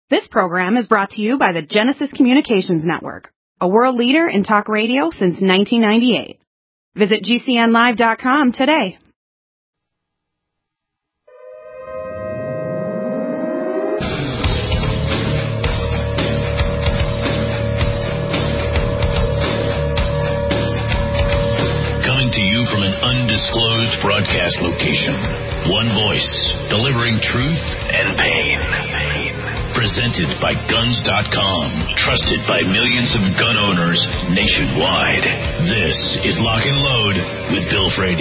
This program is brought to you by the Genesis Communications Network, a world leader in talk radio since 1998. Visit GCNlive.com today. Coming to you from an undisclosed broadcast location. One voice, delivering truth and pain. Presented by Guns.com, trusted by millions of gun owners nationwide. This is Lock and Load with Bill Frady.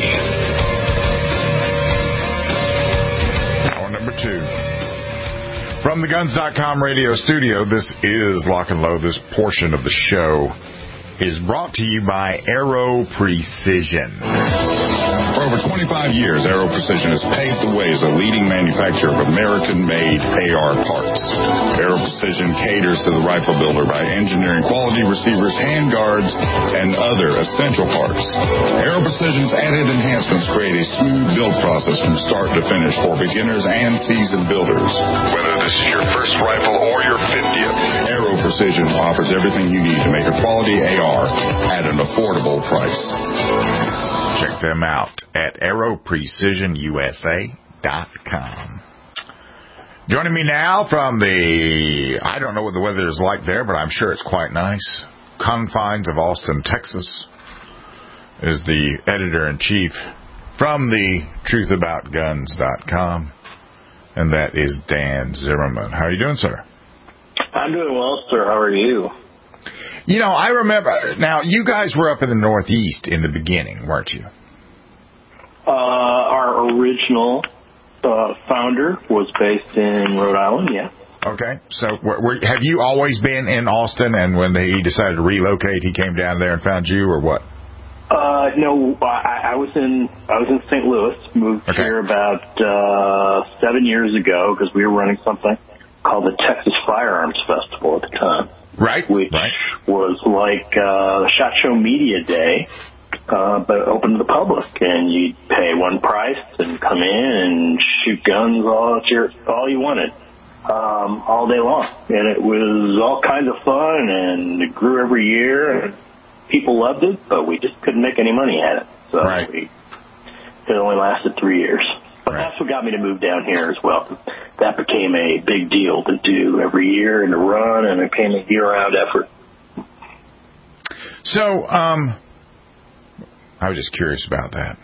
Hour number 2. From the Guns.com radio studio, this is Lock and Load. This portion of the show is brought to you by Aero Precision. For over 25 years, Aero Precision has paved the way as a leading manufacturer of American-made AR parts. Aero Precision caters to the rifle builder by engineering quality receivers, handguards, and other essential parts. Aero Precision's added enhancements create a smooth build process from start to finish for beginners and seasoned builders. Whether this is your first rifle or your 50th, Aero Precision offers everything you need to make a quality AR at an affordable price. Check them out at aeroprecisionusa.com. Joining me now from the, I don't know what the weather is like there, but I'm sure it's quite nice, confines of Austin, Texas, is the editor-in-chief from the truthaboutguns.com, and that is Dan Zimmerman. How are you doing, sir? I'm doing well, sir. How are you? You know, I remember, now, you guys were up in the Northeast in the beginning, weren't you? Our original founder was based in Rhode Island, yeah. Okay, so have you always been in Austin, and when he decided to relocate, he came down there and found you, or what? No, I was in St. Louis, moved here about 7 years ago, because we were running something called the Texas Firearms Festival at the time. Right. Which was like SHOT Show Media Day, but open to the public, and you'd pay one price and come in and shoot guns all you wanted, all day long. And it was all kinds of fun, and it grew every year, and people loved it, but we just couldn't make any money at it. So it only lasted 3 years. But that's what got me to move down here as well. That became a big deal to do every year and to run, and it became a year-round effort. So, I was just curious about that.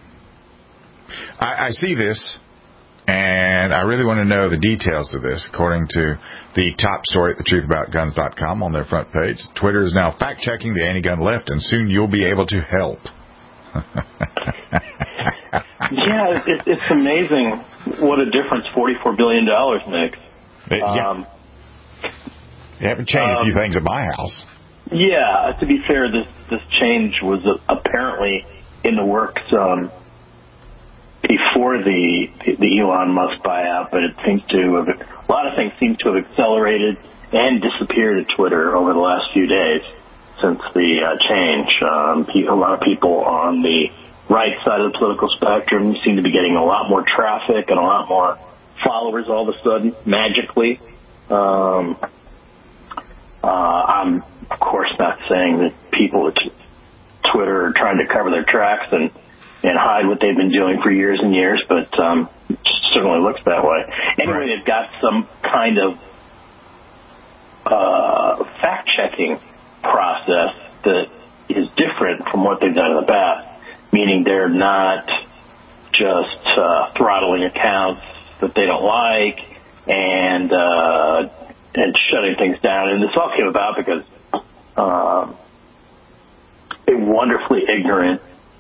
I see this, and I really want to know the details of this. According to the top story at thetruthaboutguns.com on their front page, Twitter is now fact-checking the anti-gun left, and soon you'll be able to help. Yeah, it's amazing what a difference $44 billion makes. They haven't changed a few things at my house. Yeah, to be fair, this change was apparently in the works before the Elon Musk buyout, but it seems to have, a lot of things seem to have accelerated and disappeared at Twitter over the last few days since the change. A lot of people on the right side of the political spectrum seem to be getting a lot more traffic and a lot more followers all of a sudden, magically. I'm, of course, not saying that people at Twitter are trying to cover their tracks and hide what they've been doing for years and years, but it certainly looks that way. Anyway, they've got some kind of fact-checking process that is different from what they've done in the past. Meaning they're not just throttling accounts that they don't like and shutting things down. And this all came about because a wonderfully ignorant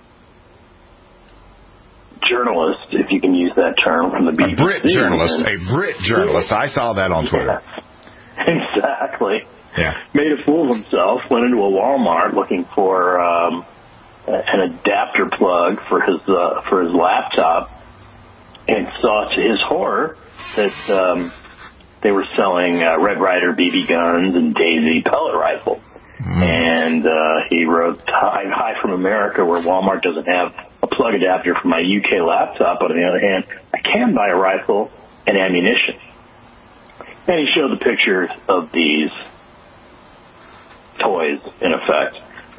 journalist, if you can use that term, from the BBC. A Brit journalist. I saw that on Twitter. Exactly. Yeah. Made a fool of himself, went into a Walmart looking for an adapter plug for his laptop, and saw to his horror that they were selling Red Ryder BB guns and Daisy pellet rifle. And he wrote, "Hi from America, where Walmart doesn't have a plug adapter for my UK laptop. But on the other hand, I can buy a rifle and ammunition." And he showed the pictures of these toys, in effect.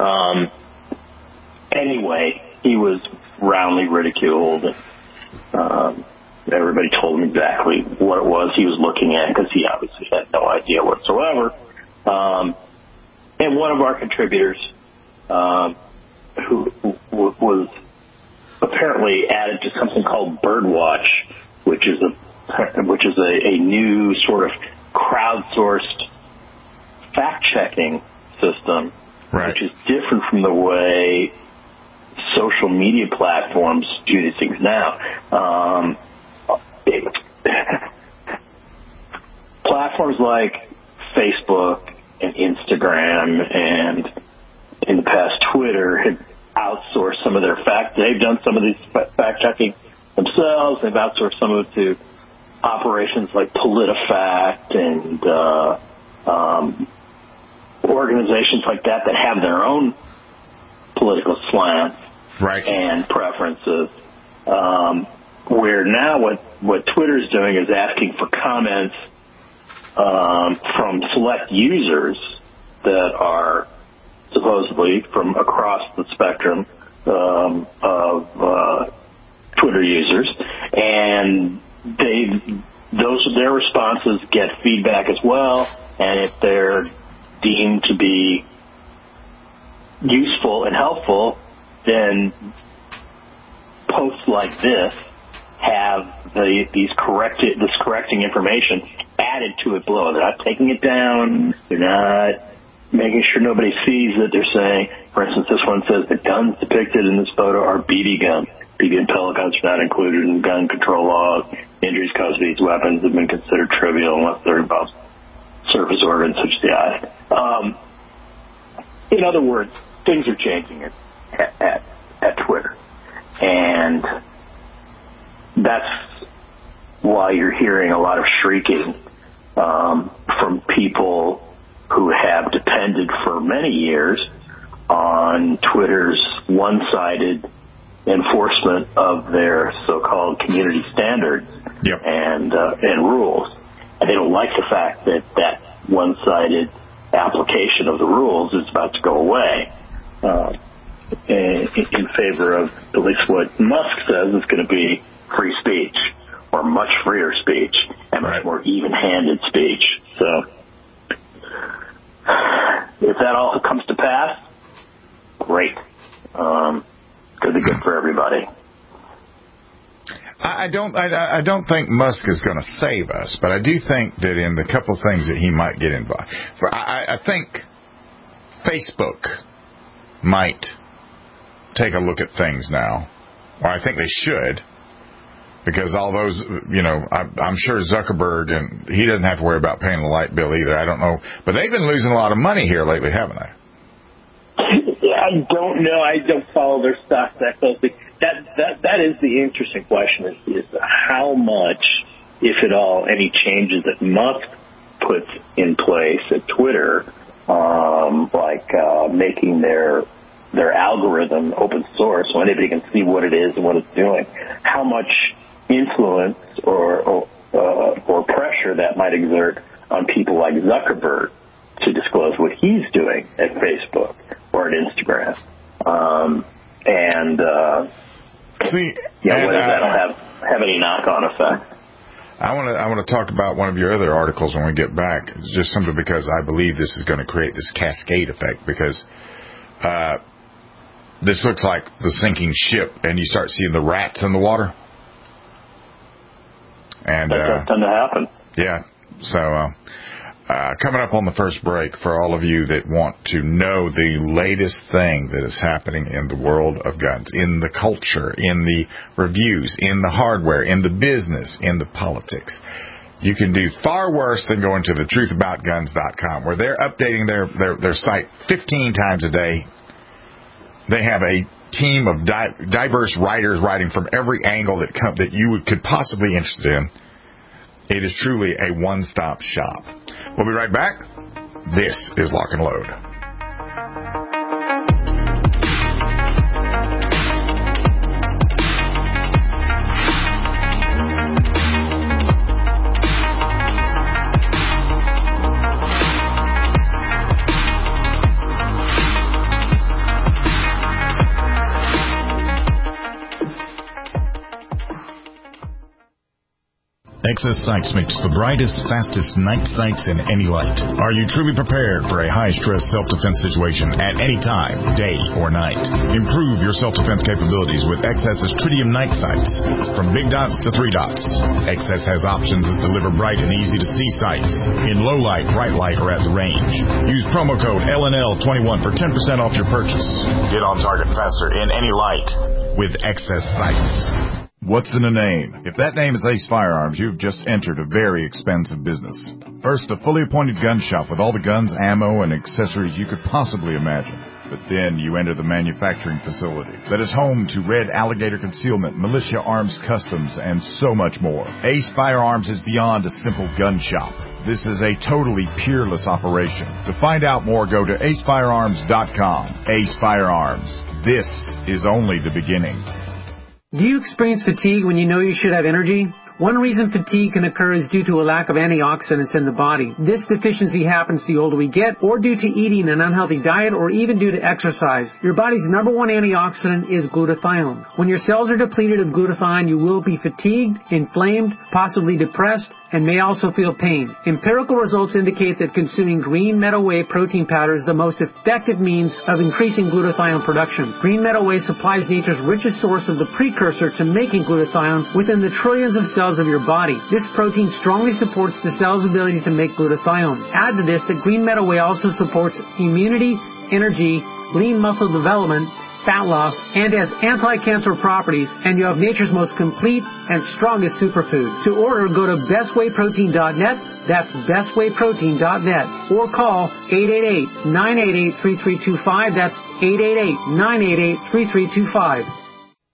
Anyway, he was roundly ridiculed. Everybody told him exactly what it was he was looking at, because he obviously had no idea whatsoever. And one of our contributors, who was apparently added to something called Birdwatch, which is a new sort of crowdsourced fact-checking system, right, which is different from the way social media platforms do these things now. Platforms like Facebook and Instagram and, in the past, Twitter had outsourced some of their they've done some of these fact-checking themselves. They've outsourced some of it to operations like PolitiFact and organizations like that have their own political slants, right, and preferences. Where now what Twitter's doing is asking for comments from select users that are supposedly from across the spectrum of Twitter users, and their responses get feedback as well, and if they're deemed to be useful and helpful, then posts like this have this correcting information added to it below. They're not taking it down. They're not making sure nobody sees that. They're saying, for instance, this one says the guns depicted in this photo are BB guns. BB and pellet guns are not included in gun control laws. Injuries caused by these weapons have been considered trivial unless they're involved surface organs such as the eye. In other words, things are changing at Twitter. And that's why you're hearing a lot of shrieking from people who have depended for many years on Twitter's one-sided enforcement of their so-called community standards, yep, and rules. And they don't like the fact that one-sided application of the rules is about to go away in favor of at least what Musk says is going to be free speech, or much freer speech, and much more even-handed speech. So if that all comes to pass, great. It's going to be good for everybody. I don't think Musk is going to save us, but I do think that in the couple of things that he might get involved. I think Facebook might take a look at things now, or I think they should, because all those, I'm sure Zuckerberg, and he doesn't have to worry about paying the light bill either. I don't know, but they've been losing a lot of money here lately, haven't they? I don't know. I don't follow their stocks that closely. That is the interesting question: is how much, if at all, any changes that Musk puts in place at Twitter, like making their algorithm open source so anybody can see what it is and what it's doing, how much influence or pressure that might exert on people like Zuckerberg to disclose what he's doing at Facebook or at Instagram. Whether that'll have any knock-on effect. I want to talk about one of your other articles when we get back, just simply because I believe this is going to create this cascade effect, because this looks like the sinking ship, and you start seeing the rats in the water. And that tend to happen. Yeah. So coming up on the first break, for all of you that want to know the latest thing that is happening in the world of guns, in the culture, in the reviews, in the hardware, in the business, in the politics, you can do far worse than going to thetruthaboutguns.com, where they're updating their site 15 times a day. They have a team of diverse writers writing from every angle that you could possibly be interested in. It is truly a one-stop shop. We'll be right back. This is Lock and Load. Excess Sights makes the brightest, fastest night sights in any light. Are you truly prepared for a high-stress self-defense situation at any time, day or night? Improve your self-defense capabilities with Excess's Tritium night sights. From big dots to 3 dots, Excess has options that deliver bright and easy-to-see sights in low light, bright light, or at the range. Use promo code LNL21 for 10% off your purchase. Get on target faster in any light with Excess Sights. What's in a name? If that name is Ace Firearms, you've just entered a very expensive business. First, a fully appointed gun shop with all the guns, ammo, and accessories you could possibly imagine. But then you enter the manufacturing facility that is home to Red Alligator Concealment, Militia Arms Customs, and so much more. Ace Firearms is beyond a simple gun shop. This is a totally peerless operation. To find out more, go to acefirearms.com. Ace Firearms. This is only the beginning. Do you experience fatigue when you know you should have energy? One reason fatigue can occur is due to a lack of antioxidants in the body. This deficiency happens the older we get, or due to eating an unhealthy diet, or even due to exercise. Your body's number one antioxidant is glutathione. When your cells are depleted of glutathione, you will be fatigued, inflamed, possibly depressed, and may also feel pain. Empirical results indicate that consuming green meadow whey protein powder is the most effective means of increasing glutathione production. Green meadow whey supplies nature's richest source of the precursor to making glutathione within the trillions of cells of your body. This protein strongly supports the cell's ability to make glutathione. Add to this that green meadow whey also supports immunity, energy, lean muscle development, fat loss, and has anti-cancer properties, and you have nature's most complete and strongest superfood. To order, go to bestwayprotein.net, that's bestwayprotein.net, or call 888-988-3325, that's 888-988-3325.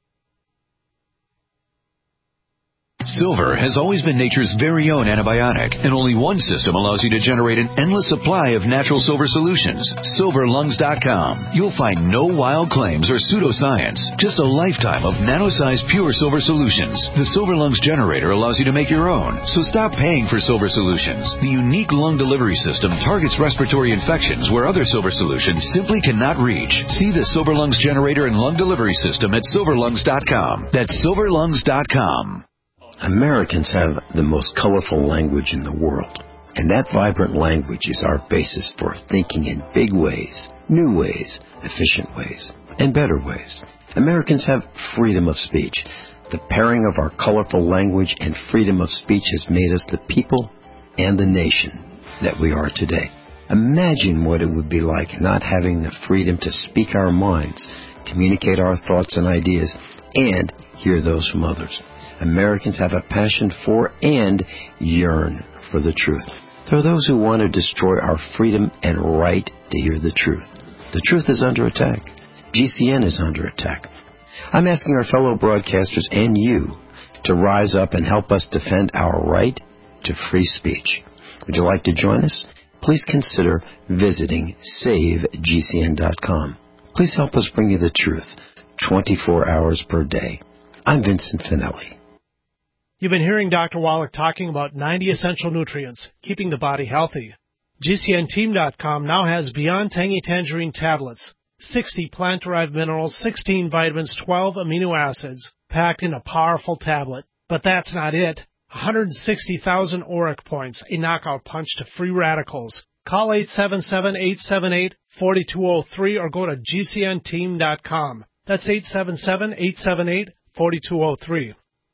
Silver has always been nature's very own antibiotic, and only one system allows you to generate an endless supply of natural silver solutions. SilverLungs.com. You'll find no wild claims or pseudoscience, just a lifetime of nano-sized pure silver solutions. The Silver Lungs generator allows you to make your own, so stop paying for silver solutions. The unique lung delivery system targets respiratory infections where other silver solutions simply cannot reach. See the Silver Lungs generator and lung delivery system at SilverLungs.com. That's SilverLungs.com. Americans have the most colorful language in the world, and that vibrant language is our basis for thinking in big ways, new ways, efficient ways, and better ways. Americans have freedom of speech. The pairing of our colorful language and freedom of speech has made us the people and the nation that we are today. Imagine what it would be like not having the freedom to speak our minds, communicate our thoughts and ideas, and hear those from others. Americans have a passion for and yearn for the truth. There are those who want to destroy our freedom and right to hear the truth. The truth is under attack. GCN is under attack. I'm asking our fellow broadcasters and you to rise up and help us defend our right to free speech. Would you like to join us? Please consider visiting SaveGCN.com. Please help us bring you the truth 24 hours per day. I'm Vincent Finelli. You've been hearing Dr. Wallach talking about 90 essential nutrients, keeping the body healthy. GCNteam.com now has Beyond Tangy Tangerine tablets, 60 plant-derived minerals, 16 vitamins, 12 amino acids, packed in a powerful tablet. But that's not it. 160,000 ORAC points, a knockout punch to free radicals. Call 877-878-4203 or go to GCNteam.com. That's 877-878-4203.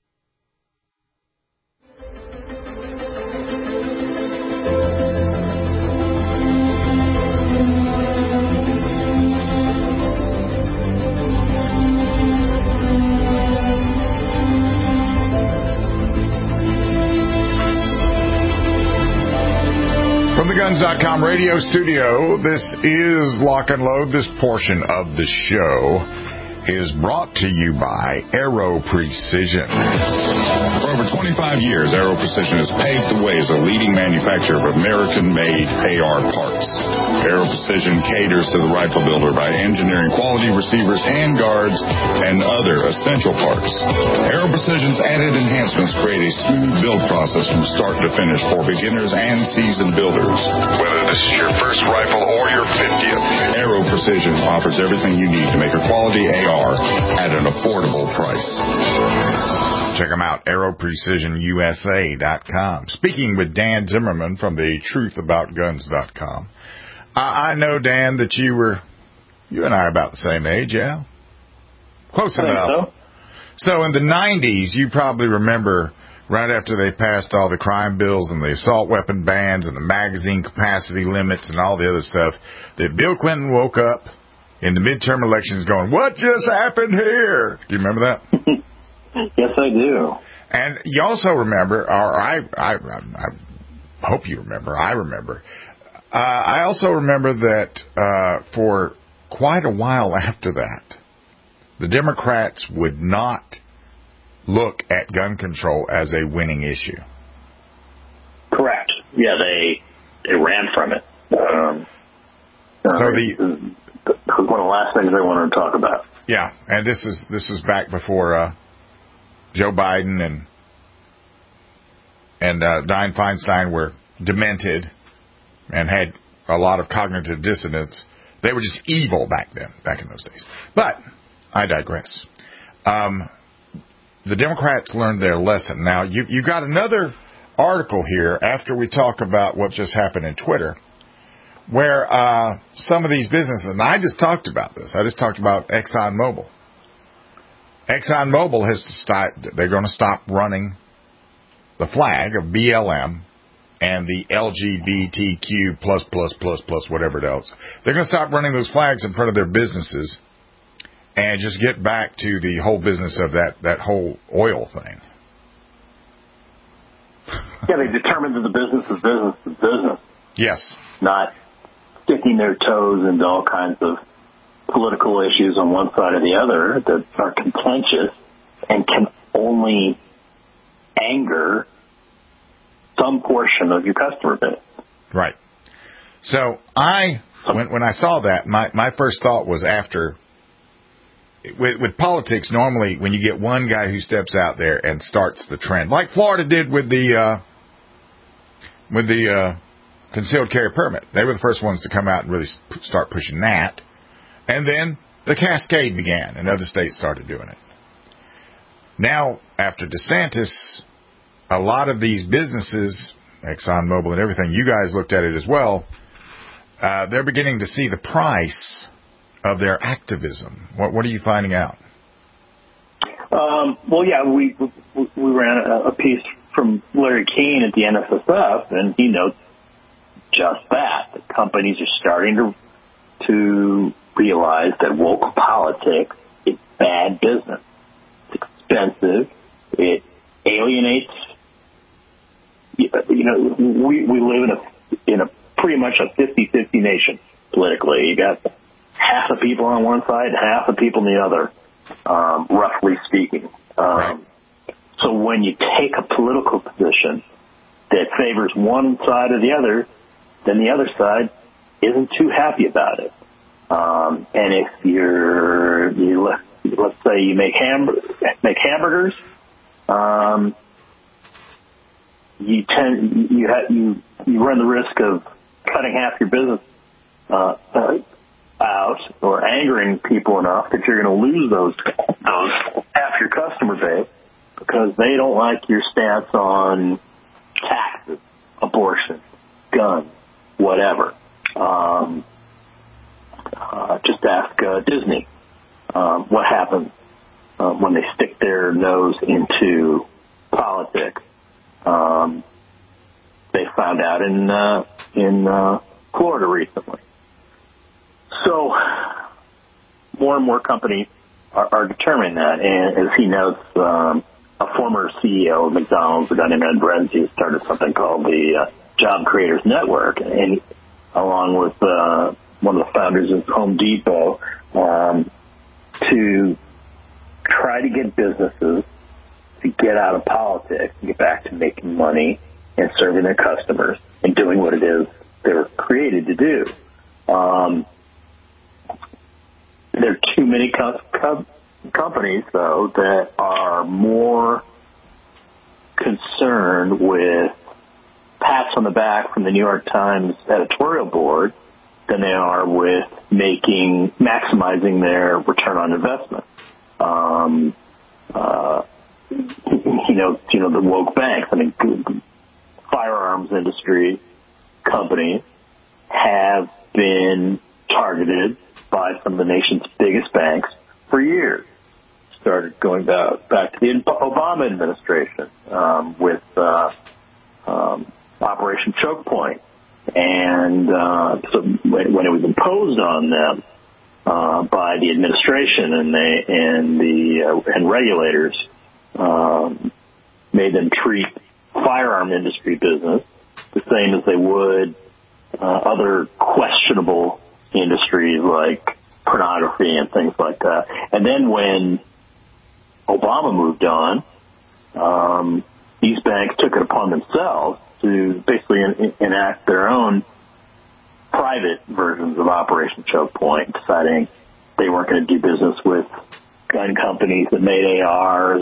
From the Guns.com radio studio, this is Lock and Load. This portion of the show is brought to you by Aero Precision. For over 25 years, Aero Precision has paved the way as a leading manufacturer of American-made AR parts. Aero Precision caters to the rifle builder by engineering quality receivers, handguards, and other essential parts. Aero Precision's added enhancements create a smooth build process from start to finish for beginners and seasoned builders. Whether this is your first rifle or your 50th, Aero Precision offers everything you need to make a quality AR at an affordable price. Check them out, AeroPrecisionUSA.com. Speaking with Dan Zimmerman from the TruthAboutGuns.com. I know, Dan, that you and I are about the same age, yeah? Close enough. So in the 90s, you probably remember right after they passed all the crime bills and the assault weapon bans and the magazine capacity limits and all the other stuff, that Bill Clinton woke up in the midterm elections going, what just happened here? Do you remember that? Yes, I do. And you also remember, or I hope you remember, I remember, I also remember that for quite a while after that, the Democrats would not look at gun control as a winning issue. Correct. Yeah, they ran from it. One of the last things they wanted to talk about. Yeah, and this is back before Joe Biden and Dianne Feinstein were demented and had a lot of cognitive dissonance. They were just evil back in those days. But I digress. The Democrats learned their lesson. Now, you got another article here after we talk about what just happened in Twitter, where some of these businesses, and I just talked about this. I just talked about ExxonMobil. ExxonMobil they're going to stop running the flag of BLM and the LGBTQ plus, whatever else. They're going to stop running those flags in front of their businesses and just get back to the whole business of that whole oil thing. Yeah, they determined that the business is business. Yes. Not sticking their toes into all kinds of political issues on one side or the other that are contentious and can only anger some portion of your customer base. Right. So when I saw that, my first thought was after. With politics, normally when you get one guy who steps out there and starts the trend, like Florida did with the concealed carry permit, they were the first ones to come out and really start pushing that, and then the cascade began, and other states started doing it. Now, after DeSantis, a lot of these businesses, ExxonMobil and everything, you guys looked at it as well, they're beginning to see the price of their activism. What are you finding out? Well, yeah, we ran a piece from Larry Keane at the NSSF, and he notes just that. The companies are starting to realize that woke politics is bad business. It's expensive. It alienates. We live in a pretty much a 50-50 nation politically. You got half the people on one side, half the people on the other, roughly speaking. Right. So when you take a political position that favors one side or the other, then the other side isn't too happy about it. And if let's say you make hamburgers, you run the risk of cutting half your business out or angering people enough that you're going to lose those half your customer base because they don't like your stance on taxes, abortion, guns, whatever. Just ask Disney what happens when they stick their nose into politics. They found out in Florida recently. So more and more companies are determining that. And as he notes, a former CEO of McDonald's, a guy named Ed Brenzi, started something called the Job Creators Network, and along with one of the founders of Home Depot, to try to get businesses to get out of politics and get back to making money and serving their customers and doing what it is they were created to do. There are too many companies, though, that are more concerned with pats on the back from the New York Times editorial board than they are with maximizing their return on investment. the woke banks. I mean, firearms industry companies have been targeted by some of the nation's biggest banks for years. Started going back to the Obama administration with Operation Choke Point. And so when it was imposed on them by the administration and regulators, made them treat firearm industry business the same as they would other questionable industries like pornography and things like that. And then when Obama moved on, these banks took it upon themselves to basically enact their own private versions of Operation Choke Point, deciding they weren't going to do business with gun companies that made ARs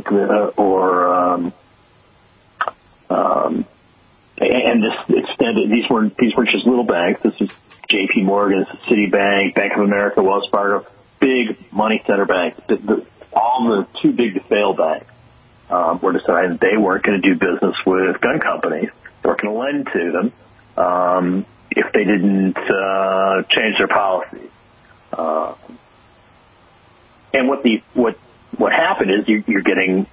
and this extended. These weren't just little banks. This is J.P. Morgan, Citibank, Bank of America, Wells Fargo, big money center banks. All the too big to fail banks were deciding they weren't going to do business with gun companies. They weren't going to lend to them if they didn't change their policies. And what happened is you're getting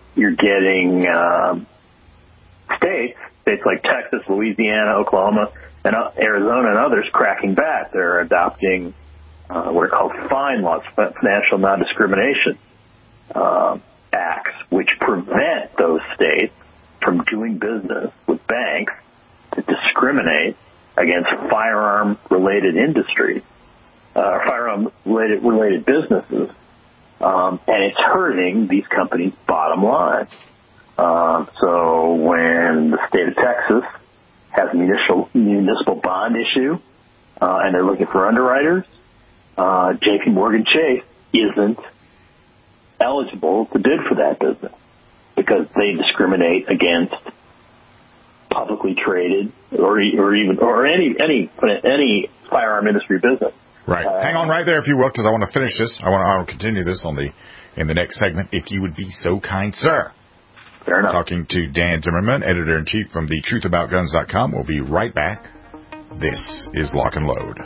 states like Texas, Louisiana, Oklahoma, and Arizona and others cracking back. They're adopting what are called fine laws, financial non-discrimination acts, which prevent those states from doing business with banks to discriminate against firearm-related industries, firearm-related businesses, and it's hurting these companies' bottom line. So when the state of Texas has a municipal bond issue and they're looking for underwriters, J.P. Morgan Chase isn't eligible to bid for that business because they discriminate against publicly traded or any firearm industry business. Right. Hang on right there, if you will, because I want to finish this. I want to continue this in the next segment, if you would be so kind, sir. Fair enough. Talking to Dan Zimmerman, editor-in-chief from thetruthaboutguns.com. We'll be right back. This is Lock and Load.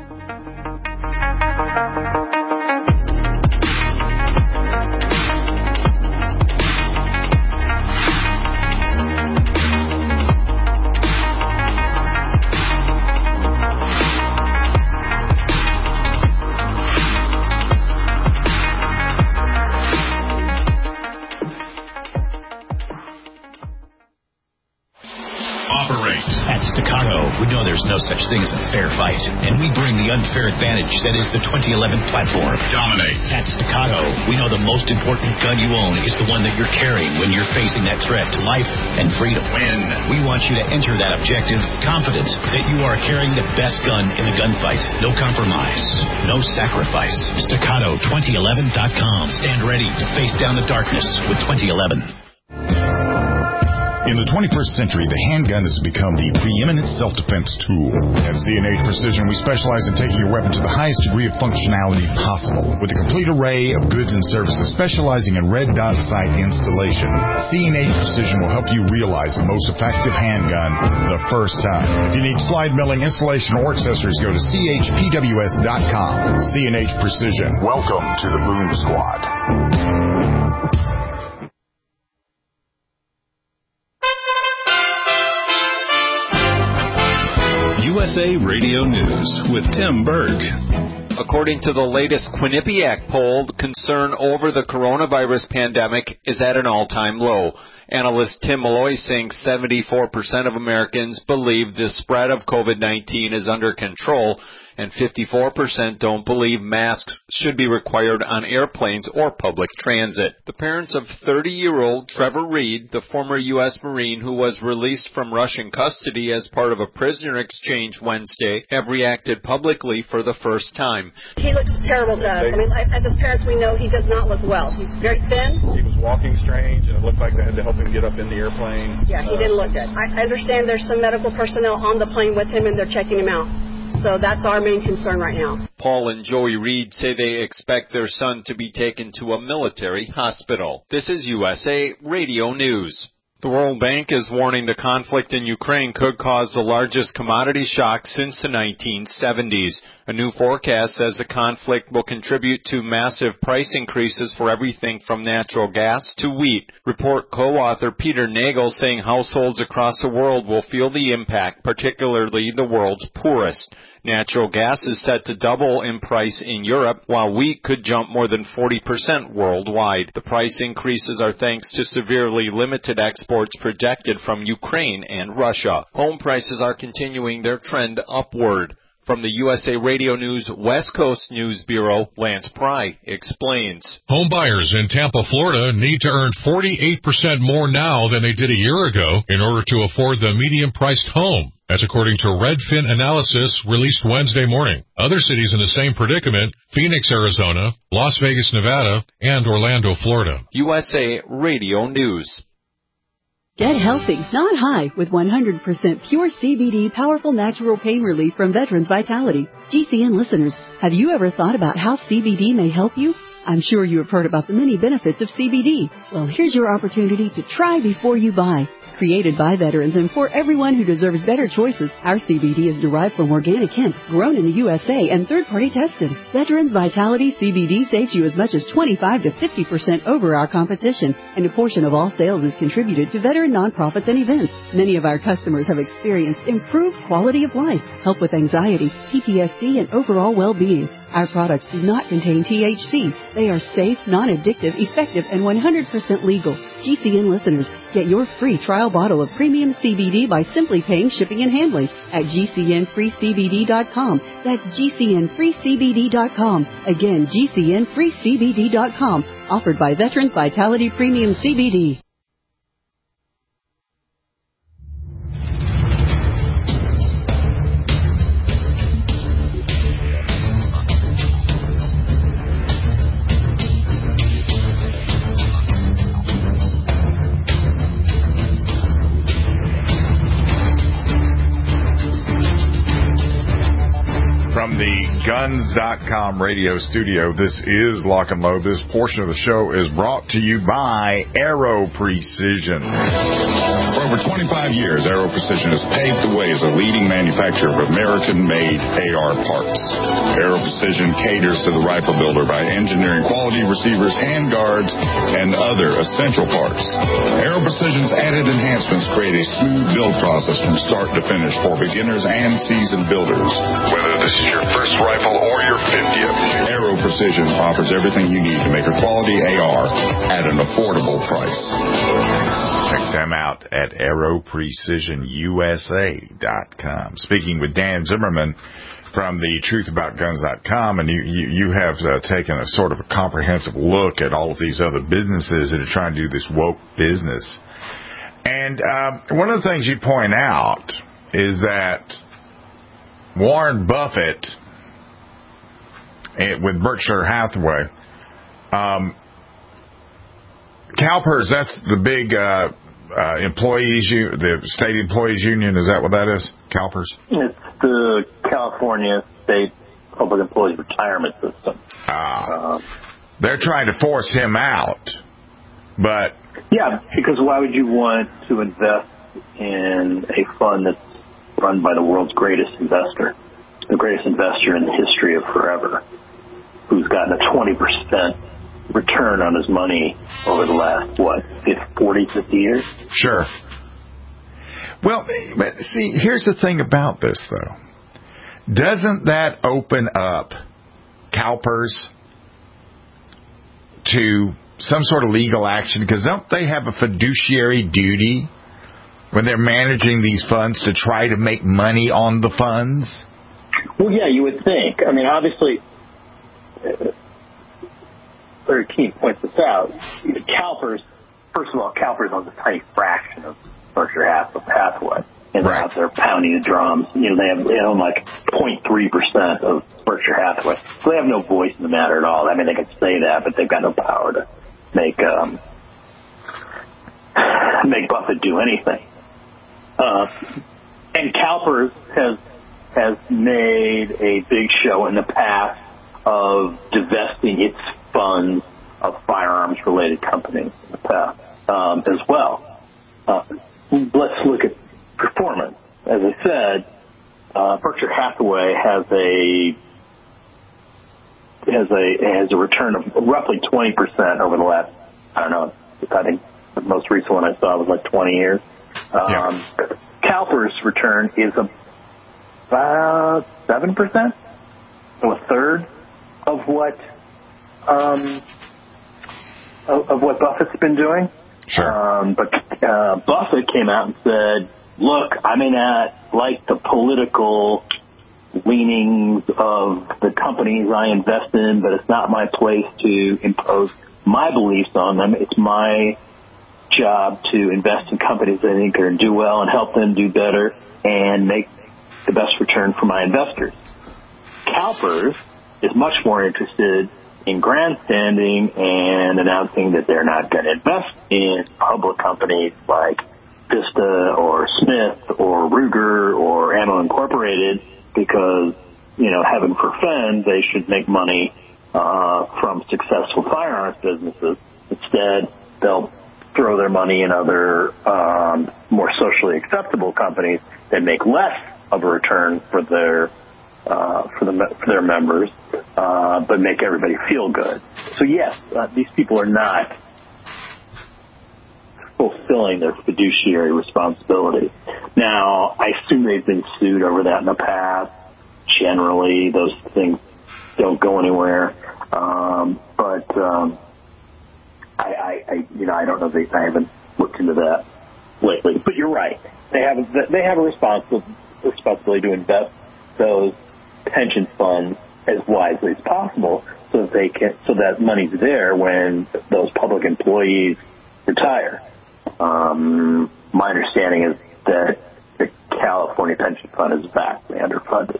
We know there's no such thing as a fair fight, and we bring the unfair advantage that is the 2011 platform. Dominate. At Staccato, we know the most important gun you own is the one that you're carrying when you're facing that threat to life and freedom. Win. We want you to enter that objective confident that you are carrying the best gun in the gunfight. No compromise, no sacrifice. Staccato2011.com. Stand ready to face down the darkness with 2011. In the 21st century, the handgun has become the preeminent self-defense tool. At C&H Precision, we specialize in taking your weapon to the highest degree of functionality possible. With a complete array of goods and services specializing in red dot sight installation, C&H Precision will help you realize the most effective handgun the first time. If you need slide milling, installation, or accessories, go to chpws.com. C&H Precision. Welcome to the Boom Squad. USA Radio News with Tim Berg. According to the latest Quinnipiac poll, concern over the coronavirus pandemic is at an all-time low. Analyst Tim Malloy thinks 74% of Americans believe the spread of COVID-19 is under control, and 54% don't believe masks should be required on airplanes or public transit. The parents of 30-year-old Trevor Reed, the former U.S. Marine who was released from Russian custody as part of a prisoner exchange Wednesday, have reacted publicly for the first time. He looks terrible to us. I mean, as his parents, we know he does not look well. He's very thin. He was walking strange, and it looked like they had to help him get up in the airplane. Yeah, he didn't look good. I understand there's some medical personnel on the plane with him, and they're checking him out. So that's our main concern right now. Paul and Joey Reed say they expect their son to be taken to a military hospital. This is USA Radio News. The World Bank is warning the conflict in Ukraine could cause the largest commodity shock since the 1970s. A new forecast says the conflict will contribute to massive price increases for everything from natural gas to wheat. Report co-author Peter Nagel saying households across the world will feel the impact, particularly the world's poorest. Natural gas is set to double in price in Europe, while wheat could jump more than 40% worldwide. The price increases are thanks to severely limited exports projected from Ukraine and Russia. Home prices are continuing their trend upward. From the USA Radio News West Coast News Bureau, Lance Pry explains. Home buyers in Tampa, Florida need to earn 48% more now than they did a year ago in order to afford the medium-priced home. That's according to Redfin analysis released Wednesday morning. Other cities in the same predicament, Phoenix, Arizona, Las Vegas, Nevada, and Orlando, Florida. USA Radio News. Get healthy, not high, with 100% pure CBD powerful natural pain relief from Veterans Vitality. GCN listeners, have you ever thought about how CBD may help you? I'm sure you have heard about the many benefits of CBD. Well, here's your opportunity to try before you buy. Created by veterans and for everyone who deserves better choices, our CBD is derived from organic hemp, grown in the USA and third-party tested. Veterans Vitality CBD saves you as much as 25 to 50% over our competition, and a portion of all sales is contributed to veteran nonprofits and events. Many of our customers have experienced improved quality of life, help with anxiety, PTSD, and overall well-being. Our products do not contain THC. They are safe, non-addictive, effective, and 100% legal. GCN listeners, get your free trial bottle of premium CBD by simply paying shipping and handling at GCNFreeCBD.com. That's GCNFreeCBD.com. Again, GCNFreeCBD.com. Offered by Veterans Vitality Premium CBD. From the Guns.com radio studio, this is Lock and Load. This portion of the show is brought to you by Aero Precision. For over 25 years, Aero Precision has paved the way as a leading manufacturer of American-made AR parts. Aero Precision caters to the rifle builder by engineering quality receivers, handguards, and other essential parts. Aero Precision's added enhancements create a smooth build process from start to finish for beginners and seasoned builders. Whether this is your first rifle or your 50th, Aero Precision offers everything you need to make a quality AR at an affordable price. Check them out at AeroPrecisionUSA.com. Speaking with Dan Zimmerman from the TruthAboutGuns.com, and you have taken a sort of a comprehensive look at all of these other businesses that are trying to do this woke business. And one of the things you point out is that Warren Buffett with Berkshire Hathaway, CalPERS, that's the big employees, the state employees union. Is that what that is? CalPERS? It's the California State Public Employees Retirement System. They're trying to force him out, but yeah, because why would you want to invest in a fund that's run by the world's greatest investor, the greatest investor in the history of forever, who's gotten a 20% return on his money over the last, 40, 50 years? Sure. Well, but see, here's the thing about this, though. Doesn't that open up CalPERS to some sort of legal action? Because don't they have a fiduciary duty when they're managing these funds to try to make money on the funds? Well, yeah, you would think. I mean, obviously, Larry King points this out. CalPERS, first of all, CalPERS owns a tiny fraction of Berkshire Hathaway. And they're out there pounding the drums. You know, they own like 0.3% of Berkshire Hathaway. So they have no voice in the matter at all. I mean, they could say that, but they've got no power to make Buffett do anything. And CalPERS has has made a big show in the past of divesting its funds of firearms-related companies in the past as well. Let's look at performance. As I said, Berkshire Hathaway has a return of roughly 20% over the last, I think the most recent one I saw was like 20 years. CalPERS return is about 7%, so a third of what Buffett's been doing. Sure. But Buffett came out and said, look, I may not like the political leanings of the companies I invest in, but it's not my place to impose my beliefs on them. It's my job to invest in companies that I think are going to do well and help them do better and make the best return for my investors. CalPERS is much more interested in grandstanding and announcing that they're not going to invest in public companies like Vista or Smith or Ruger or Ammo Incorporated because, heaven forfend, they should make money from successful firearms businesses. Instead, they'll throw their money in other more socially acceptable companies that make less of a return for their members, but make everybody feel good. So yes, these people are not fulfilling their fiduciary responsibility. Now, I assume they've been sued over that in the past. Generally, those things don't go anywhere. I don't know. I haven't looked into that lately. But you're right. They have a responsibility to invest those pension funds as wisely as possible, so that money's there when those public employees retire. My understanding is that the California pension fund is vastly underfunded.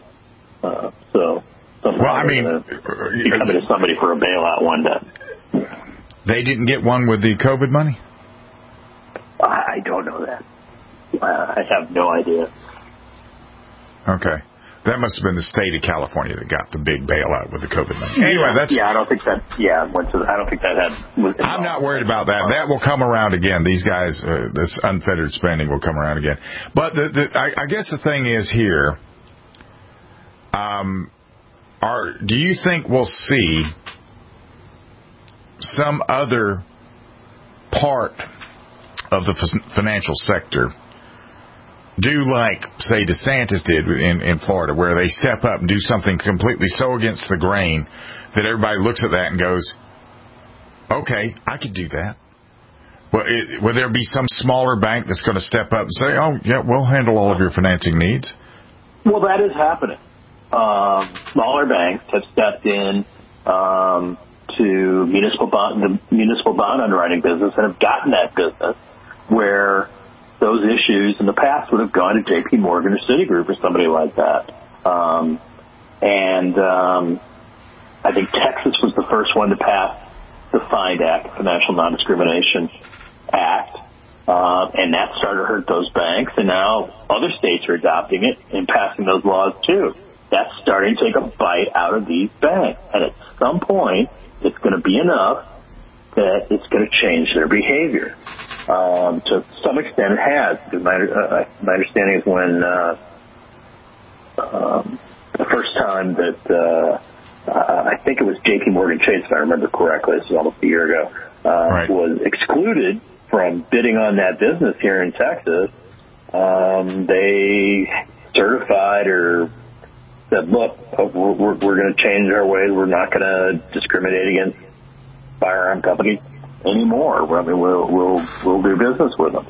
Be coming to somebody for a bailout one day. They didn't get one with the COVID money? I don't know that. I have no idea. Okay. That must have been the state of California that got the big bailout with the COVID money. Anyway, I don't think that. Yeah, I don't think that had. I'm not worried about that. That will come around again. These guys, this unfettered spending will come around again. But I guess the thing is here. Do you think we'll see some other part of the financial sector do like, say, DeSantis did in Florida, where they step up and do something completely so against the grain that everybody looks at that and goes, okay, I could do that. Will there be some smaller bank that's going to step up and say, oh, yeah, we'll handle all of your financing needs? Well, that is happening. Smaller banks have stepped in to the municipal bond underwriting business and have gotten that business where those issues in the past would have gone to J.P. Morgan or Citigroup or somebody like that. I think Texas was the first one to pass the FIND Act, Financial Non-Discrimination Act, and that started to hurt those banks, and now other states are adopting it and passing those laws too. That's starting to take a bite out of these banks, and at some point, it's going to be enough that it's going to change their behavior. To some extent, it has. Because my understanding is when the first time that I think it was J.P. Morgan Chase, if I remember correctly, this was almost a year ago, was excluded from bidding on that business here in Texas. They certified or said, look, we're going to change our ways. We're not going to discriminate against firearm companies anymore. I mean, we'll do business with them.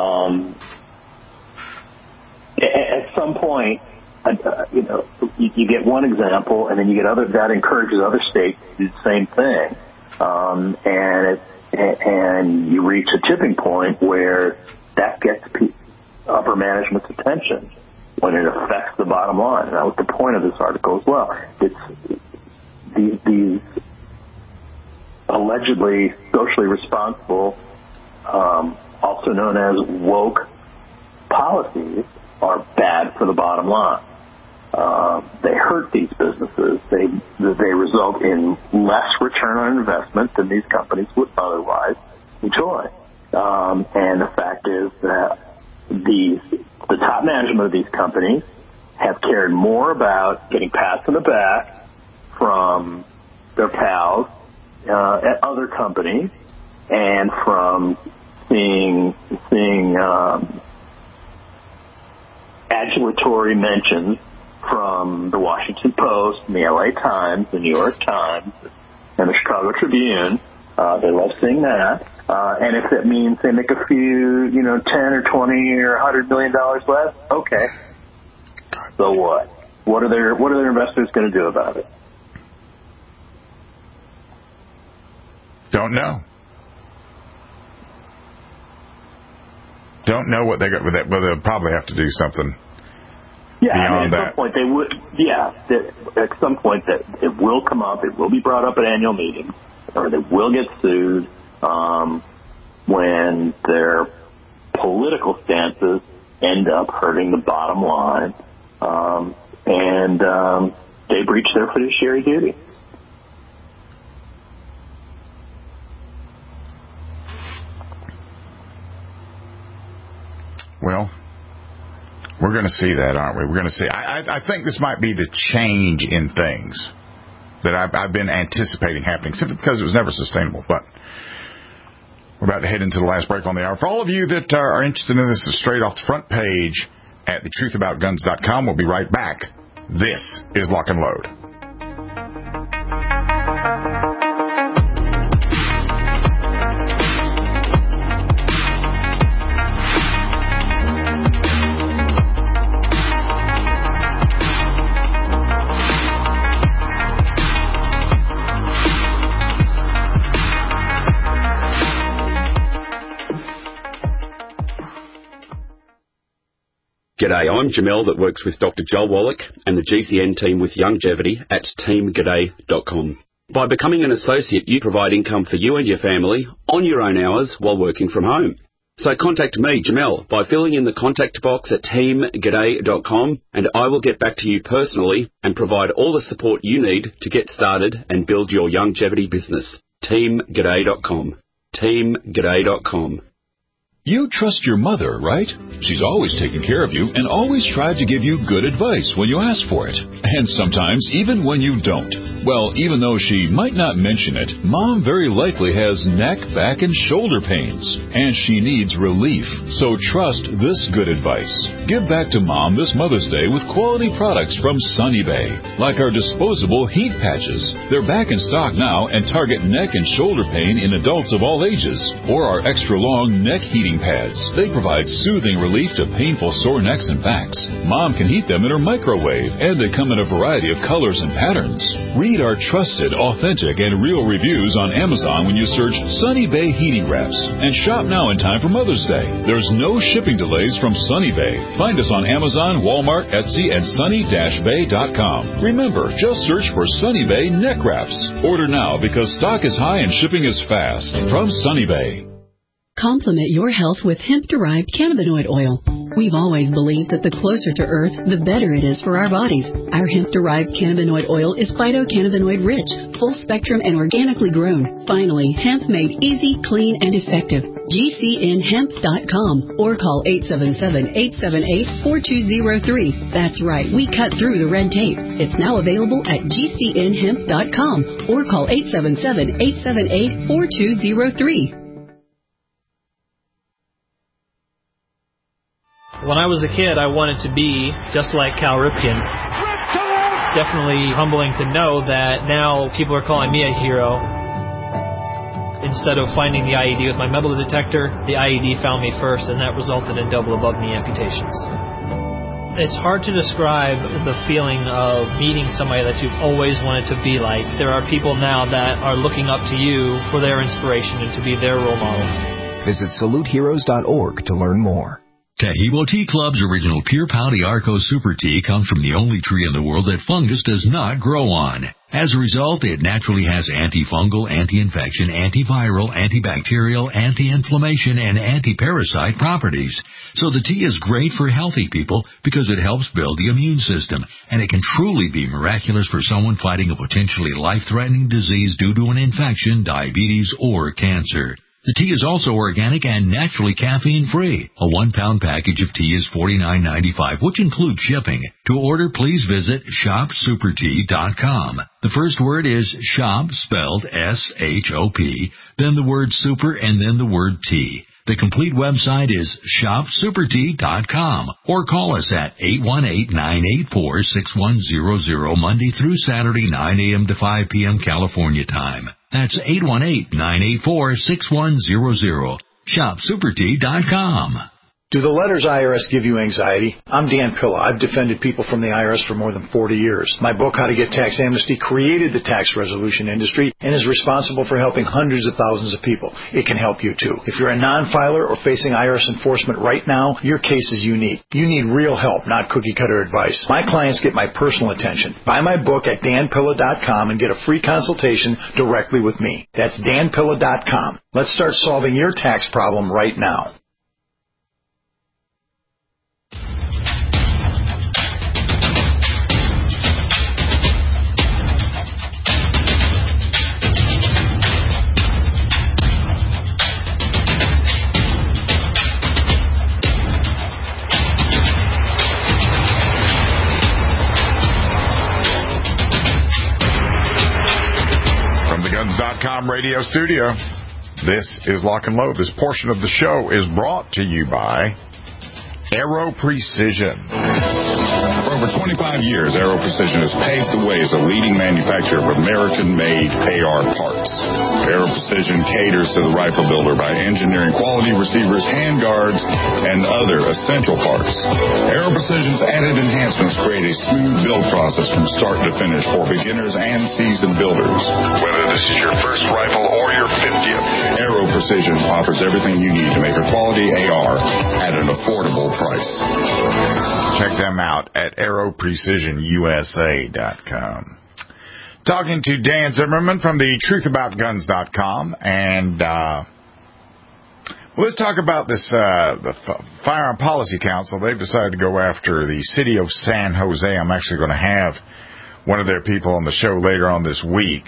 At some point, you get one example, and then you get that encourages other states to do the same thing, and you reach a tipping point where that gets upper management's attention when it affects the bottom line. And that was the point of this article as well. It's these allegedly socially responsible, also known as woke policies, are bad for the bottom line. They hurt these businesses. They result in less return on investment than these companies would otherwise enjoy. And the fact is that the top management of these companies have cared more about getting pats on the back from their pals at other companies and from seeing adulatory mentions from the Washington Post, and the LA Times, the New York Times, and the Chicago Tribune. They love seeing that. And if it means they make a few, 10 or 20 or $100 million less, okay. So what? What are their investors going to do about it? Don't know. Don't know what they got with that, but they'll probably have to do something. Yeah, at some point they would. Yeah, at some point that it will come up. It will be brought up at annual meetings, or they will get sued when their political stances end up hurting the bottom line, and they breach their fiduciary duty. Well, we're going to see that, aren't we? We're going to see. I think this might be the change in things that I've been anticipating happening, simply because it was never sustainable. But we're about to head into the last break on the hour. For all of you that are interested in this, is straight off the front page at thetruthaboutguns.com. We'll be right back. This is Lock and Load. G'day, I'm Jamel that works with Dr. Joel Wallach and the GCN team with Longevity at teamg'day.com. By becoming an associate, you provide income for you and your family on your own hours while working from home. So contact me, Jamel, by filling in the contact box at teamg'day.com, and I will get back to you personally and provide all the support you need to get started and build your longevity business. teamg'day.com. teamg'day.com. You trust your mother, right? She's always taken care of you and always tried to give you good advice when you ask for it. And sometimes even when you don't. Well, even though she might not mention it, Mom very likely has neck, back, and shoulder pains. And she needs relief. So trust this good advice. Give back to Mom this Mother's Day with quality products from Sunny Bay. Like our disposable heat patches. They're back in stock now and target neck and shoulder pain in adults of all ages. Or our extra long neck heating pads. They provide soothing relief to painful sore necks and backs. Mom can heat them in her microwave, and they come in a variety of colors and patterns. Read our trusted, authentic, and real reviews on Amazon when you search Sunny Bay Heating Wraps, and shop now in time for Mother's Day. There's no shipping delays from Sunny Bay. Find us on Amazon, Walmart, Etsy, and sunny-bay.com. Remember, just search for Sunny Bay Neck Wraps. Order now because stock is high and shipping is fast. From Sunny Bay. Complement your health with hemp-derived cannabinoid oil. We've always believed that the closer to Earth, the better it is for our bodies. Our hemp-derived cannabinoid oil is phytocannabinoid-rich, full-spectrum, and organically grown. Finally, hemp made easy, clean, and effective. GCNhemp.com or call 877-878-4203. That's right, we cut through the red tape. It's now available at GCNhemp.com or call 877-878-4203. When I was a kid, I wanted to be just like Cal Ripken. It's definitely humbling to know that now people are calling me a hero. Instead of finding the IED with my metal detector, the IED found me first, and that resulted in double above-knee amputations. It's hard to describe the feeling of meeting somebody that you've always wanted to be like. There are people now that are looking up to you for their inspiration and to be their role model. Visit SaluteHeroes.org to learn more. Tahibo Tea Club's original Pure Pau Arco Super Tea comes from the only tree in the world that fungus does not grow on. As a result, it naturally has antifungal, anti-infection, antiviral, antibacterial, anti-inflammation, and anti-parasite properties. So the tea is great for healthy people because it helps build the immune system, and it can truly be miraculous for someone fighting a potentially life-threatening disease due to an infection, diabetes, or cancer. The tea is also organic and naturally caffeine-free. A 1-pound package of tea is $49.95, which includes shipping. To order, please visit shopsupertea.com. The first word is shop, spelled S-H-O-P, then the word super, and then the word tea. The complete website is shopsupertea.com, or call us at 818-984-6100 Monday through Saturday, 9 a.m. to 5 p.m. California time. That's 818-984-6100. shopsupertea.com. Do the letters IRS give you anxiety? I'm Dan Pilla. I've defended people from the IRS for more than 40 years. My book, How to Get Tax Amnesty, created the tax resolution industry and is responsible for helping hundreds of thousands of people. It can help you, too. If you're a non-filer or facing IRS enforcement right now, your case is unique. You need real help, not cookie-cutter advice. My clients get my personal attention. Buy my book at danpilla.com and get a free consultation directly with me. That's danpilla.com. Let's start solving your tax problem right now. Guns.com radio studio. This is Lock and Load. This portion of the show is brought to you by Aero Precision. For over 25 years, Aero Precision has paved the way as a leading manufacturer of American-made AR parts. Aero Precision caters to the rifle builder by engineering quality receivers, handguards, and other essential parts. Aero Precision's added enhancements create a smooth build process from start to finish for beginners and seasoned builders. Whether this is your first rifle or your 50th, Aero Precision offers everything you need to make a quality AR at an affordable price. Check them out at aeroprecisionusa.com. Talking to Dan Zimmerman from the truthaboutguns.com, and let's talk about this the Firearm Policy Council. They've decided to go after the city of San Jose. I'm actually going to have one of their people on the show later on this week.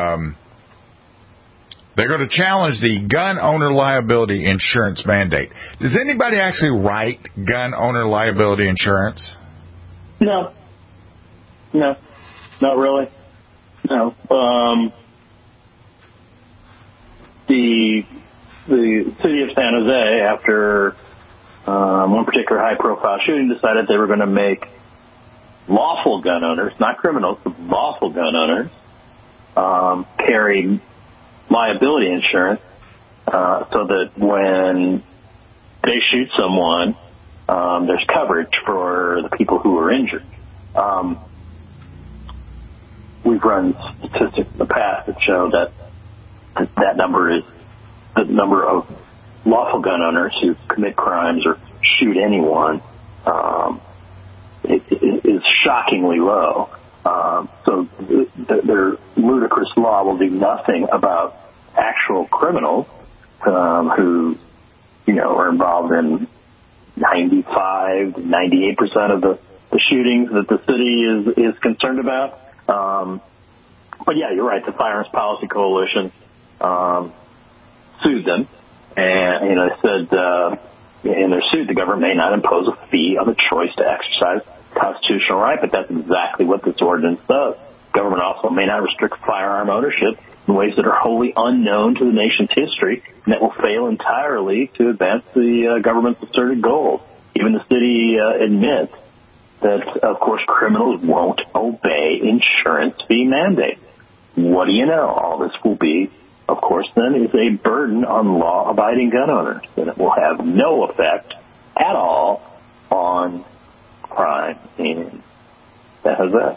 They're going to challenge the gun owner liability insurance mandate. Does anybody actually write gun owner liability insurance? No, not really. No. The city of San Jose, after one particular high-profile shooting, decided they were going to make lawful gun owners, not criminals, but lawful gun owners, carry liability insurance so that when they shoot someone, there's coverage for the people who are injured. We've run statistics in the past that show that number is the number of lawful gun owners who commit crimes or shoot anyone is shockingly low. So their ludicrous law will do nothing about actual criminals who, are involved in 95 to 98% of the shootings that the city is concerned about. But yeah, you're right. The Firearms Policy Coalition sued them, and they said in their suit the government may not impose a fee on the choice to exercise constitutional right, but that's exactly what this ordinance does. Government also may not restrict firearm ownership in ways that are wholly unknown to the nation's history and that will fail entirely to advance the government's asserted goals. Even the city admits that, of course, criminals won't obey insurance fee mandates. What do you know? All this will be, of course, then is a burden on law-abiding gun owners, and it will have no effect at all on crime in San Jose.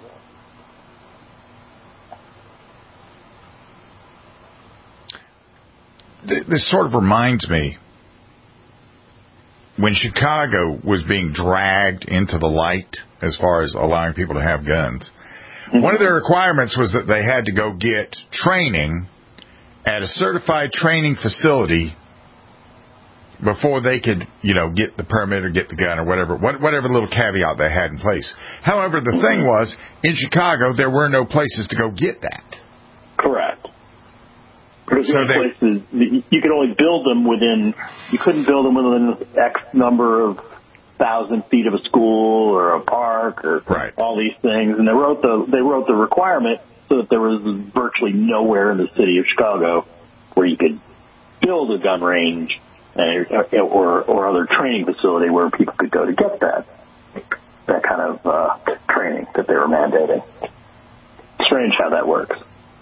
This sort of reminds me, when Chicago was being dragged into the light as far as allowing people to have guns, one of their requirements was that they had to go get training at a certified training facility before they could, get the permit or get the gun or whatever little caveat they had in place. However, the thing was, in Chicago, there were no places to go get that. Correct. Because places, you could only build them you couldn't build them within X number of 1,000 feet of a school or a park or all these things. And they wrote the requirement so that there was virtually nowhere in the city of Chicago where you could build a gun range or other training facility where people could go to get that kind of training that they were mandating. Strange how that works.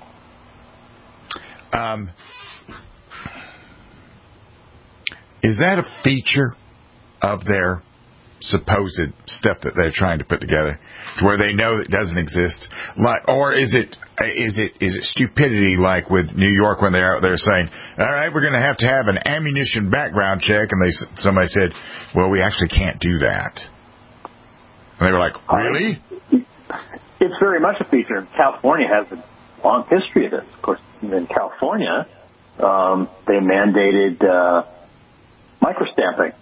Is that a feature of their supposed stuff that they're trying to put together, to where they know it doesn't exist? Or is it stupidity, like with New York when they're out there saying, all right, we're going to have an ammunition background check, and somebody said, well, we actually can't do that. And they were like, really? It's very much a feature. California has a long history of this. Of course, in California, they mandated microstamping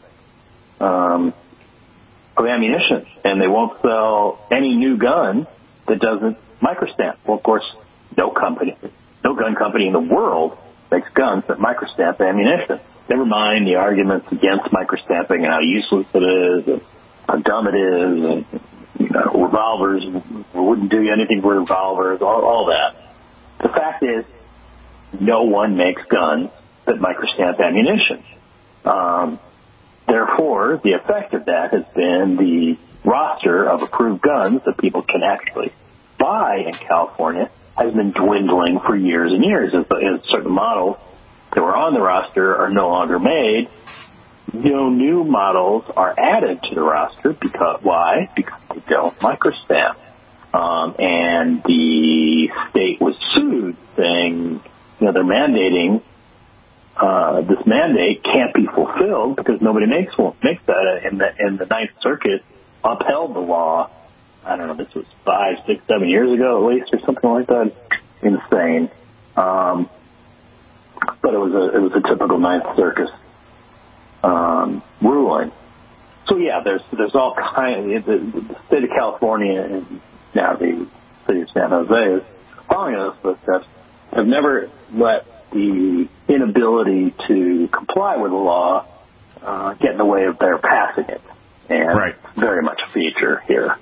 of ammunition, and they won't sell any new gun that doesn't microstamp. Well, of course, no gun company in the world makes guns that microstamp ammunition. Never mind the arguments against microstamping and how useless it is, and how dumb it is, and revolvers wouldn't do you anything for revolvers, all that. The fact is, no one makes guns that microstamp ammunition. Therefore, the effect of that has been the roster of approved guns that people can actually buy in California has been dwindling for years and years. As certain models that were on the roster are no longer made, no new models are added to the roster. Why? Because they don't microstamp. And the state was sued, saying, they're mandating this mandate can't be fulfilled because nobody makes that. And the Ninth Circuit upheld the law. I don't know, this was 5, 6, 7 years ago at least, or something like that. Insane. But it was a typical Ninth Circuit ruling. So yeah, there's all kinds. The state of California and now the city of San Jose is following those footsteps. Have never let the inability to comply with the law get in the way of their passing it, and very much a feature here.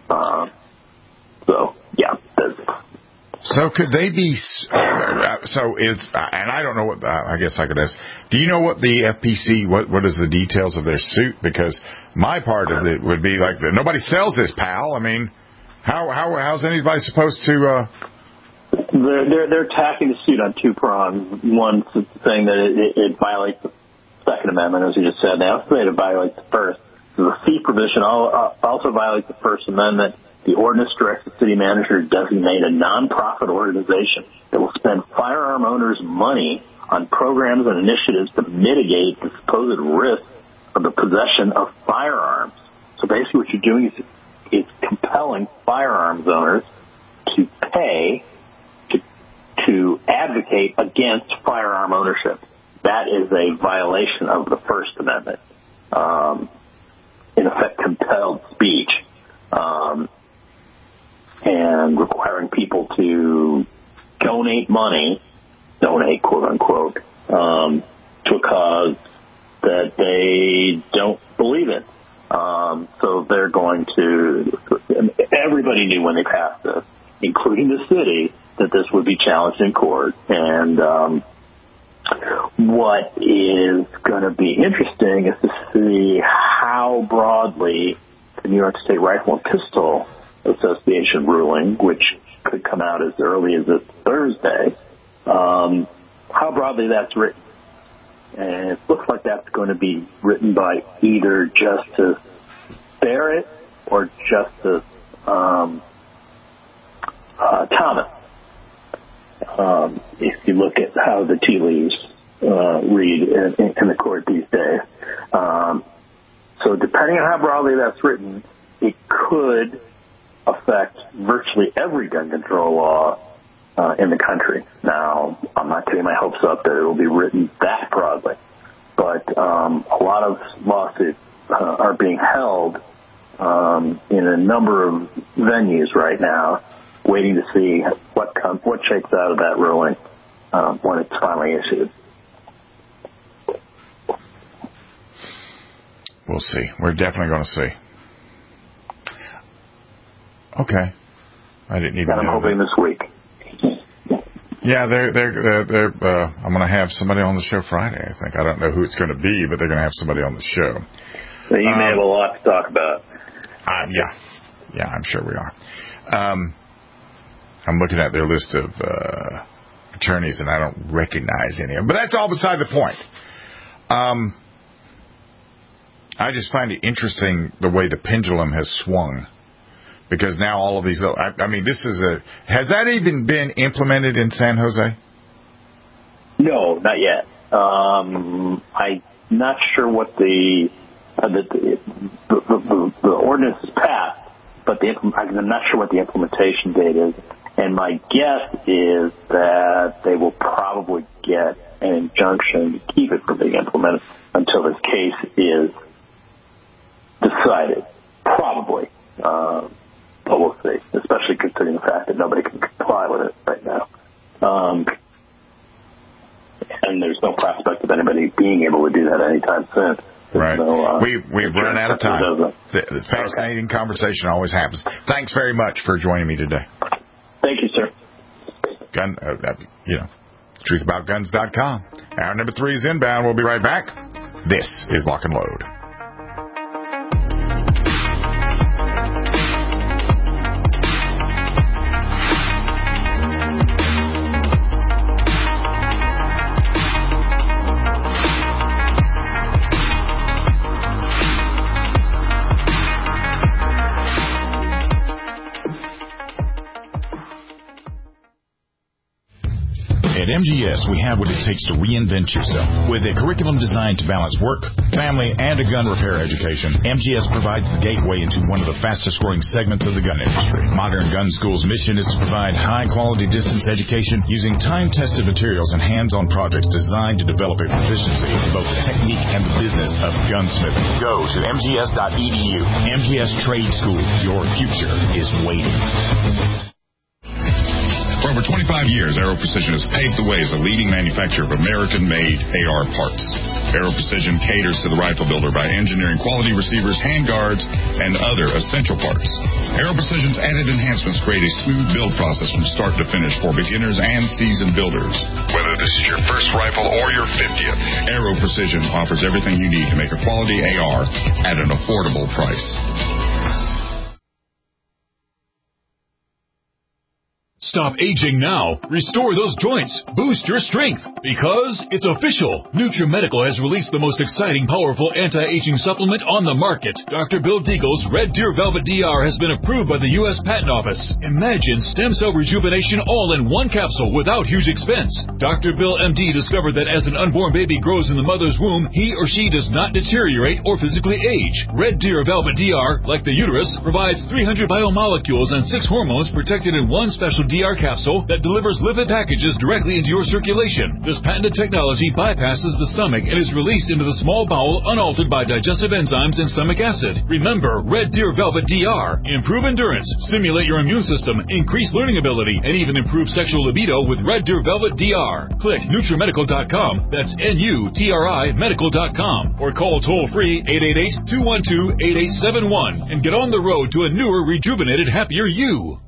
So yeah. So could they be? So it's, and I don't know what. I guess I could ask. Do you know what the FPC? What is the details of their suit? Because my part of it would be like, nobody sells this, pal. I mean, how's anybody supposed to? They're attacking the suit on two prongs. One, saying that it violates the Second Amendment, as you just said. They also say it violates the First. The fee provision also violates the First Amendment. The ordinance directs the city manager to designate a nonprofit organization that will spend firearm owners' money on programs and initiatives to mitigate the supposed risk of the possession of firearms. So basically what you're doing is compelling firearms owners to pay to advocate against firearm ownership. That is a violation of the First Amendment. In effect, compelled speech. And requiring people to donate money, quote unquote, to a cause that they don't believe in. So they're going to, everybody knew when they passed this, including the city, that this would be challenged in court. And what is going to be interesting is to see how broadly the New York State Rifle and Pistol Association ruling, which could come out as early as this Thursday, how broadly that's written. And it looks like that's going to be written by either Justice Barrett or Justice Thomas. If you look at how the tea leaves read in the court these days. So depending on how broadly that's written, it could affect virtually every gun control law in the country. Now, I'm not getting my hopes up that it will be written that broadly, but a lot of lawsuits are being held in a number of venues right now, waiting to see what shakes out of that ruling when it's finally issued. We'll see. We're definitely going to see. Okay. I didn't even know. I'm hoping this week. Yeah, I'm going to have somebody on the show Friday, I think. I don't know who it's going to be, but they're going to have somebody on the show. So you may have a lot to talk about. Yeah, I'm sure we are. I'm looking at their list of attorneys, and I don't recognize any of them. But that's all beside the point. I just find it interesting the way the pendulum has swung. Because now all of these, has that even been implemented in San Jose? No, not yet. I'm not sure what the ordinance is passed, but I'm not sure what the implementation date is. And my guess is that they will probably get an injunction to keep it from being implemented until this case is decided. Probably. But we'll see, especially considering the fact that nobody can comply with it right now. And there's no prospect of anybody being able to do that anytime soon. Right. So, we've run out of time. The fascinating conversation always happens. Thanks very much for joining me today. Thank you, sir. Truthaboutguns.com. Hour number 3 is inbound. We'll be right back. This is Lock and Load. At MGS, we have what it takes to reinvent yourself. With a curriculum designed to balance work, family, and a gun repair education, MGS provides the gateway into one of the fastest-growing segments of the gun industry. Modern Gun School's mission is to provide high-quality distance education using time-tested materials and hands-on projects designed to develop a proficiency in both the technique and the business of gunsmithing. Go to mgs.edu. MGS Trade School. Your future is waiting. For over 25 years, Aero Precision has paved the way as a leading manufacturer of American-made AR parts. Aero Precision caters to the rifle builder by engineering quality receivers, handguards, and other essential parts. Aero Precision's added enhancements create a smooth build process from start to finish for beginners and seasoned builders. Whether this is your first rifle or your 50th, Aero Precision offers everything you need to make a quality AR at an affordable price. Stop aging now. Restore those joints. Boost your strength. Because it's official. NutriMedical has released the most exciting, powerful anti-aging supplement on the market. Dr. Bill Deagle's Red Deer Velvet DR has been approved by the U.S. Patent Office. Imagine stem cell rejuvenation all in one capsule without huge expense. Dr. Bill MD discovered that as an unborn baby grows in the mother's womb, he or she does not deteriorate or physically age. Red Deer Velvet DR, like the uterus, provides 300 biomolecules and 6 hormones protected in one special DR capsule that delivers lipid packages directly into your circulation. This patented technology bypasses the stomach and is released into the small bowel unaltered by digestive enzymes and stomach acid. Remember, Red Deer Velvet DR. Improve endurance, stimulate your immune system, increase learning ability, and even improve sexual libido with Red Deer Velvet DR. Click NutriMedical.com, that's N-U-T-R-I medical.com, or call toll-free 888-212-8871 and get on the road to a newer, rejuvenated, happier you.